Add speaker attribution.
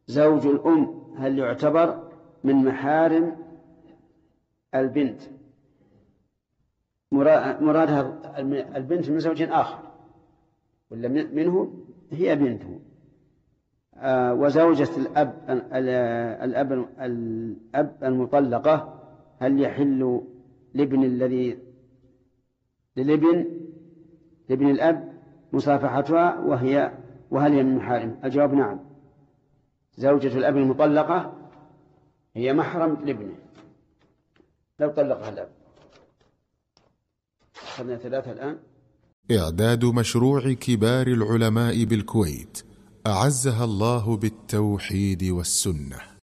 Speaker 1: زوج الأم هل يعتبر من محارم البنت؟ مرادها البنت من زوج آخر ولا منه هي بنته. وزوجة الأب المطلقة هل يحل لابن الأب مصافحتها وهل هي من محارم؟ الجواب نعم. زوجة الأب المطلقة هي محرم لابنه لو طلقها الأب. خلنا 3 الآن.
Speaker 2: إعداد مشروع كبار العلماء بالكويت أعزها الله بالتوحيد والسنة.